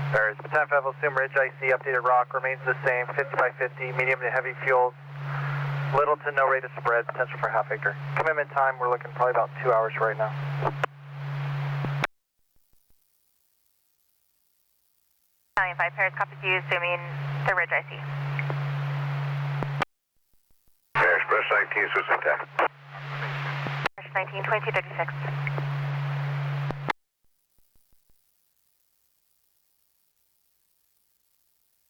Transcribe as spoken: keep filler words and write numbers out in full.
There's Battalion five, assume Ridge I C, updated rock remains the same, fifty by fifty, medium to heavy fuels, little to no rate of spread, potential for half acre. Commitment time, we're looking probably about two hours right now. Battalion five, Paris, copy to you, assuming the Ridge I C. Paris, Brush nineteen, switch attack. Brush nineteen, twenty-two thirty-six.